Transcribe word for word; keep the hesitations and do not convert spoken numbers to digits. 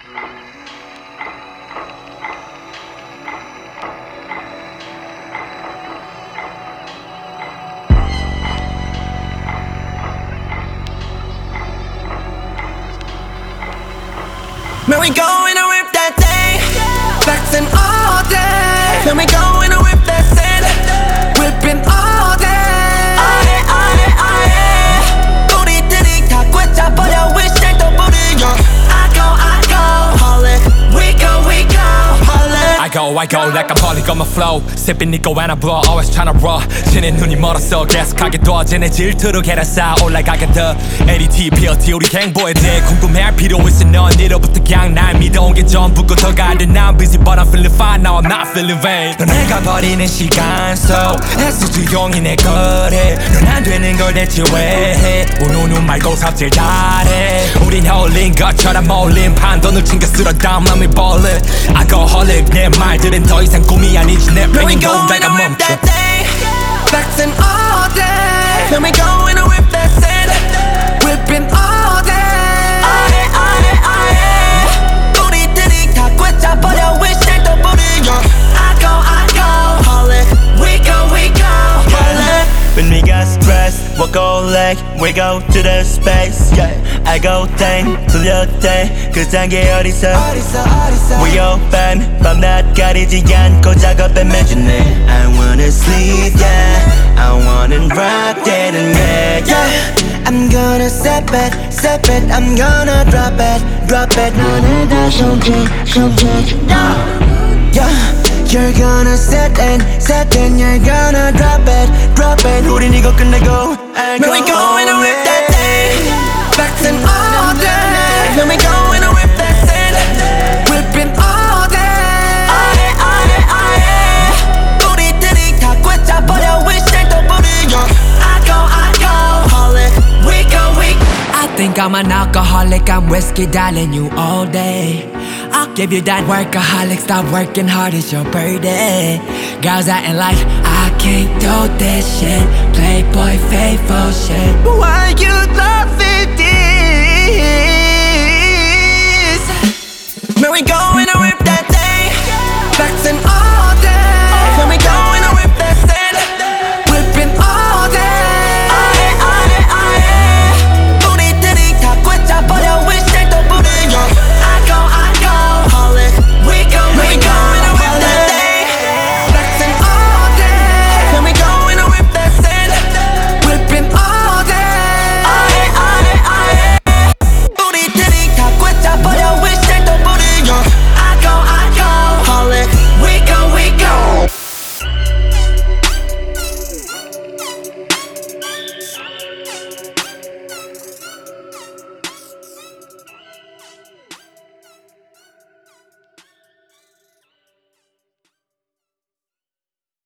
Man, we going to rip that thing, flexing all day. Man, we going to rip that sin, whipping all day. 아예 아예 아예 우리들이 다 꿰차버려 wish 날 또 부르려. I go I go holic, we go we go holic. I go I go like I'm holic on my flow. sipping 니꺼 when I blow always tryna raw. 쟤네 눈이 멀었어 계속하게 둬. 쟤네 질투로 계란 쌓아 올라가게 더. 에이디티 피엘티 우리 행보에 대해 궁금해할 필요 있어. 넌 니로부터 그냥 날 믿어온 게 전부고 더 가야 돼. I'm busy but I'm feeling fine now I'm not feeling vain. 넌 내가 버리는 시간 속 애써 조용히 내 거래. 넌 안 되는 걸 대체 왜 해. 우누누 말고 삽질 잘해. 우린 홀린 것처럼 몰린 판돈을 챙겨 쓸어 담 맘이 벌레. I go holic 내 말들은 더 이상 꿈이 아니지 내 팽인 공다가 멈춰. Flexing all day. Then we going to rip that sin, whipping all day. 아예 아예 아예 우리들이 다 꿰차버려 wish 날 또 부르려. I go I go holic, we go we go holic. When we got stressed, we'll go leg, we go to the space. Yeah, I go 땡, 돌려 땡, 그 단계 어디서? 어디서 어디서? We open, 밤낮 가리지 않고 작업에 매주네. I wanna sleep, yeah, I wanna rock that and yeah, yeah. I'm gonna step it, step it, I'm gonna drop it, drop it. 너는 다 손짓, 손짓, yeah. You're gonna set it, set it, you're gonna drop it, drop it. 우린 이거 끝내고 I Man, we go going to rip that holic. thing, flexing all day. Man, we going to rip that sin, whipping all day. 아예 아예 아예 우리들이 다 꿰차버려 wish 날 또 부르려. I go I go holic, we go we go. I think I'm an alcoholic, I'm whiskey darling you all day. I'll give you that workaholic, stop working hard, it's your birthday. Girls acting like I can't do this shit, playboy faithful shit. Why you love it?